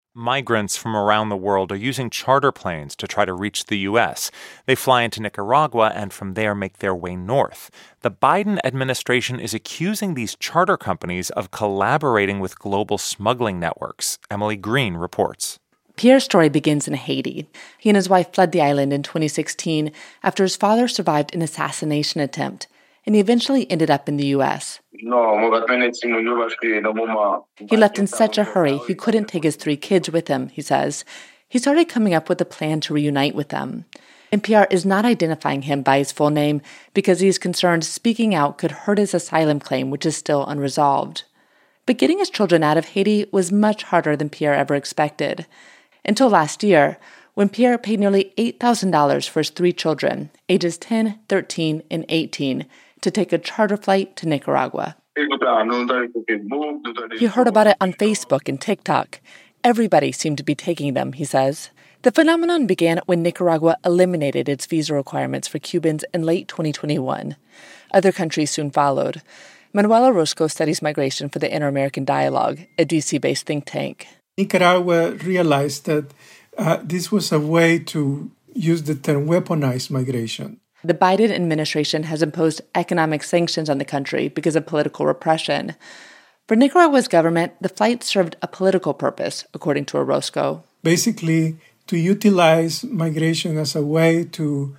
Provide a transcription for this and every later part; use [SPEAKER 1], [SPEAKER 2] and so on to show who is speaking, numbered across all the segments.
[SPEAKER 1] Migrants from around the world are using charter planes to try to reach the U.S. They fly into Nicaragua and from there make their way north. The Biden administration is accusing these charter companies of collaborating with global smuggling networks. Emily Green reports.
[SPEAKER 2] Pierre's story begins in Haiti. He and his wife fled the island in 2016 after his father survived an assassination attempt, and he eventually ended up in the U.S. He left in such a hurry he couldn't take his 3 kids with him, he says. He started coming up with a plan to reunite with them. And Pierre is not identifying him by his full name because he's concerned speaking out could hurt his asylum claim, which is still unresolved. But getting his children out of Haiti was much harder than Pierre ever expected. Until last year, when Pierre paid nearly $8,000 for his 3 children, ages 10, 13, and 18, to take a charter flight to Nicaragua. He heard about it on Facebook and TikTok. Everybody seemed to be taking them, he says. The phenomenon began when Nicaragua eliminated its visa requirements for Cubans in late 2021. Other countries soon followed. Manuel Orozco studies migration for the Inter-American Dialogue, a D.C.-based think tank.
[SPEAKER 3] Nicaragua realized that this was a way to use the term weaponized migration.
[SPEAKER 2] The Biden administration has imposed economic sanctions on the country because of political repression. For Nicaragua's government, the flight served a political purpose, according to Orozco.
[SPEAKER 3] Basically, to utilize migration as a way to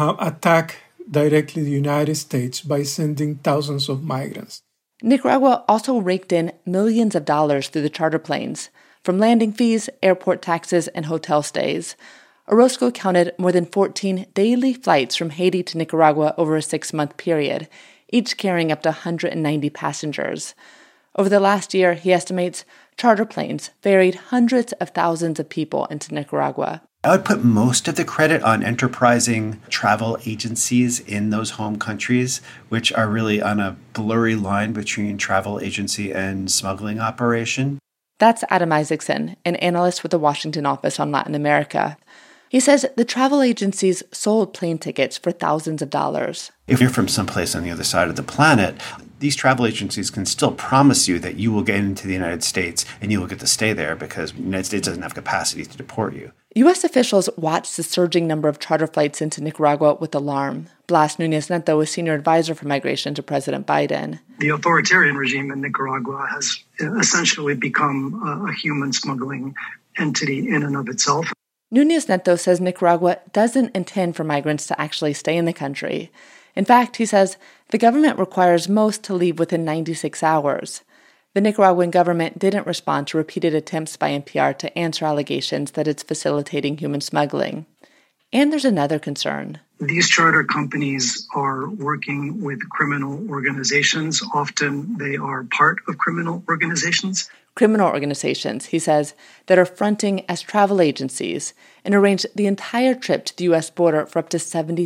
[SPEAKER 3] attack directly the United States by sending thousands of migrants.
[SPEAKER 2] Nicaragua also raked in millions of dollars through the charter planes, from landing fees, airport taxes, and hotel stays. Orozco counted more than 14 daily flights from Haiti to Nicaragua over a 6-month period, each carrying up to 190 passengers. Over the last year, he estimates charter planes ferried hundreds of thousands of people into Nicaragua.
[SPEAKER 4] I would put most of the credit on enterprising travel agencies in those home countries, which are really on a blurry line between travel agency and smuggling operation.
[SPEAKER 2] That's Adam Isaacson, an analyst with the Washington office on Latin America. He says the travel agencies sold plane tickets for thousands of dollars.
[SPEAKER 4] If you're from someplace on the other side of the planet, these travel agencies can still promise you that you will get into the United States and you will get to stay there because the United States doesn't have capacity to deport you.
[SPEAKER 2] U.S. officials watched the surging number of charter flights into Nicaragua with alarm. Blas Núñez-Neto is senior advisor for migration to President Biden.
[SPEAKER 5] The authoritarian regime in Nicaragua has essentially become a human smuggling entity in and of itself.
[SPEAKER 2] Núñez-Neto says Nicaragua doesn't intend for migrants to actually stay in the country. In fact, he says, the government requires most to leave within 96 hours. The Nicaraguan government didn't respond to repeated attempts by NPR to answer allegations that it's facilitating human smuggling. And there's another concern.
[SPEAKER 5] These charter companies are working with criminal organizations. Often they are part of criminal organizations.
[SPEAKER 2] Criminal organizations, he says, that are fronting as travel agencies and arrange the entire trip to the U.S. border for up to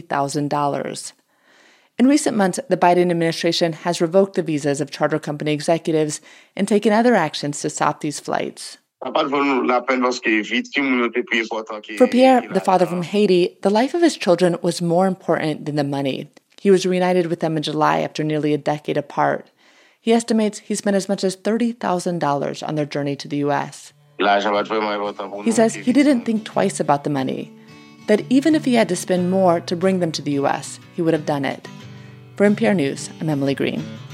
[SPEAKER 2] $70,000. In recent months, the Biden administration has revoked the visas of charter company executives and taken other actions to stop these flights. For Pierre, the father from Haiti, the life of his children was more important than the money. He was reunited with them in July after nearly a decade apart. He estimates he spent as much as $30,000 on their journey to the U.S. He says he didn't think twice about the money, that even if he had to spend more to bring them to the U.S., he would have done it. For NPR News, I'm Emily Green.